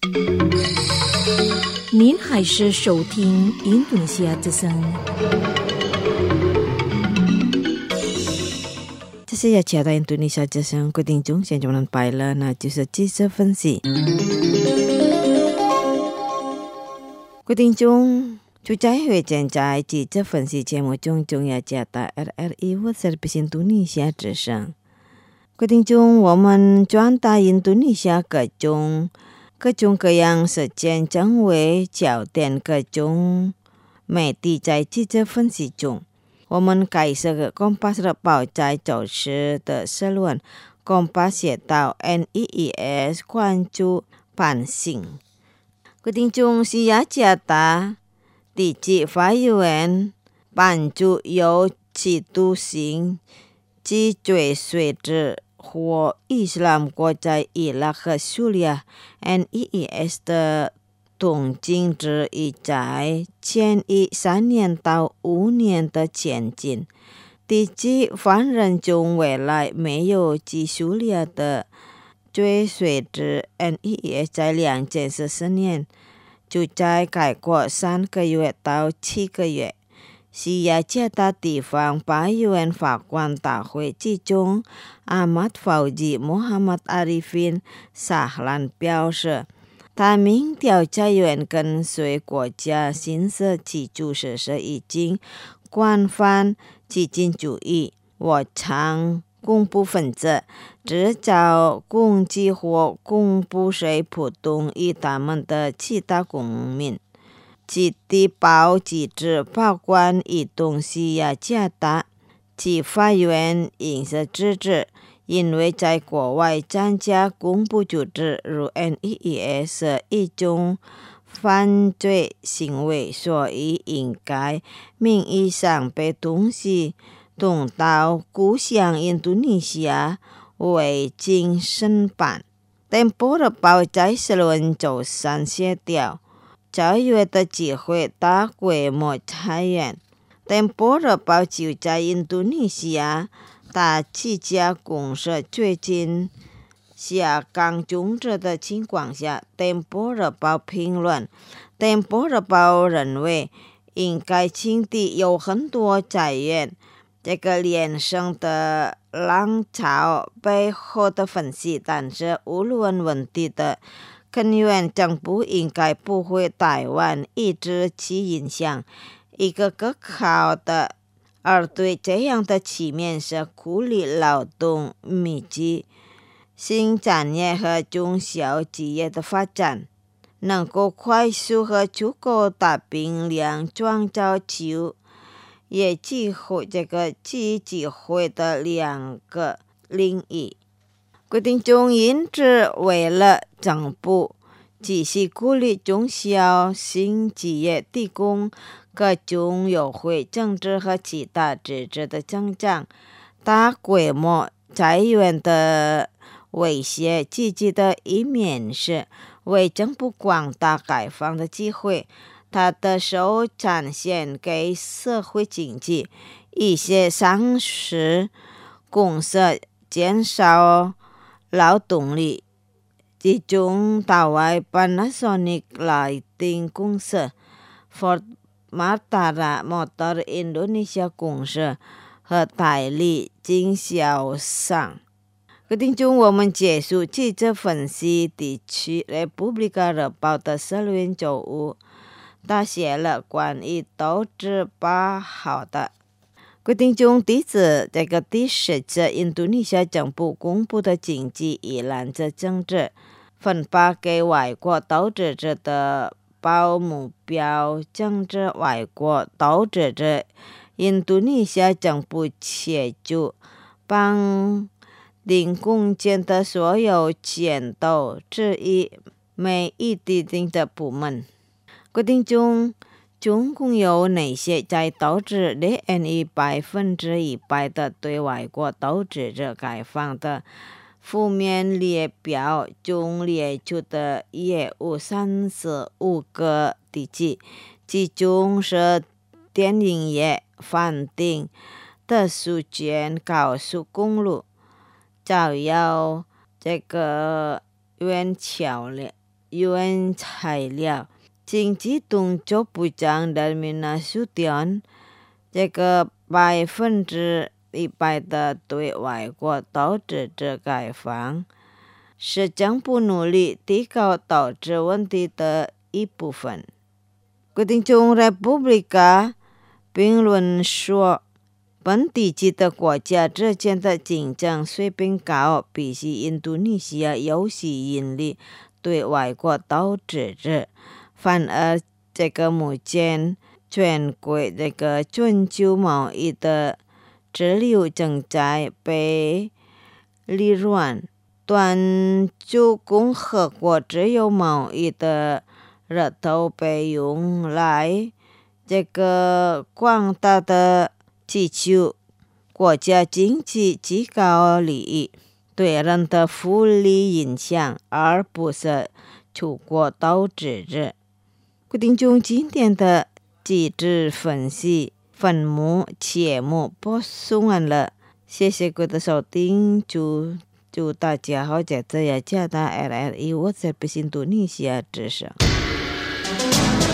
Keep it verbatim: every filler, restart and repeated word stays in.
您还是收听印度尼西亚之声。这是要切到印度尼西亚之声规定中，现在我们摆了，那就是记者分析。规定中。就在会见在记者分析节目中，中要加大 R R I 或者是印度尼西亚之声。规定中，我们转达印度尼西亚各种各种各样事件将为焦点，各种媒体在记者分析中，我们改设个公巴日报在走时的社论，公巴写到 N E E S 关注版性。规定中是要加大。地级法院颁布有期徒刑及追随制或伊斯兰国在伊拉克、叙利亚 N E E S 的统计值已在建议三年到五年的前进。地级犯人中未来没有及叙利亚的追随制 N E E S 在两千四十年。就在改过三个月到七个月，是雅加达地方法院法官大会之中，阿马特·法吉·穆罕默德·阿里芬·萨赫兰表示，他们调查员跟随国家刑事基础设施已经广泛激进主义，我常恐怖分子制造攻击或恐怖谁普通以他们的其他公民。其地保机制保管移动西亚加达其法院刑事机制，因为在国外参加恐怖组织如 N E E S 一种犯罪行为，所以应该名义上被东西动到故乡印度尼西亚为经审判。Tempo 日报在社论周三写道，九月的机会大规模裁员。Tempo 日报就在印度尼西亚大几家公司最近下岗终止的情况下， Tempo 日报评论 Tempo 日报认为应该清理有很多裁员这个连胜的浪潮背后的分析，但是无论问题的根源，政府应该不会台湾抑制其影响一个更好的，而对这样的局面是鼓励劳动密集新产业和中小企业的发展，能够快速和足够大兵量创造就也机会这个积极会的两个领域。规定中因此为了政府继续鼓励中小型企业提供各种优惠政治和其他支持的增长，大规模裁员的威胁积极的一面是为政府广大开放的机会，它的手展现给社会经济一些上市公司减少劳动力，其中大外 Panasonic 来电公司、Ford Matara Motor Indonesia 公司和代理经销商。规定中，我们结束记者分析地区 Republika 日报的社论周五，他写了关于斗志八号的。规定中，第次这个第十次印度尼西亚政府公布的经济依赖着政治分发给外国投资者的高目标政治外国投资者，印度尼西亚政府协助帮零贡献的所有钱都至于每一特定的部门。规定中，总共有哪些在投资的人以百分之一百的对外国投资者开放的负面列表中列出的业务三十五个地区，其中是电影业、饭店、特殊权高速公路、造谣这个元桥 U N 材料，经济动作部长的米纳苏迪这个百分之一百的对外国投资者开放，是政府努力提高投资问题的一部分。各位听众 ，Republika 评论说，本地级的国家之间的竞争水平高，比起印度尼西亚有吸引力对外国投资者，反而这个目前全国这个全球贸易的支流正在被利润短久共和国自由贸易的热头被用来这个广大的地区国家经济极高利益对人的福利影响，而不是出国投资者。各位听众，今天的机智分析分目节目播送完了，谢谢各位的收听，祝祝大家好，在这里加拿大 R R E 我在不印度尼西亚之上。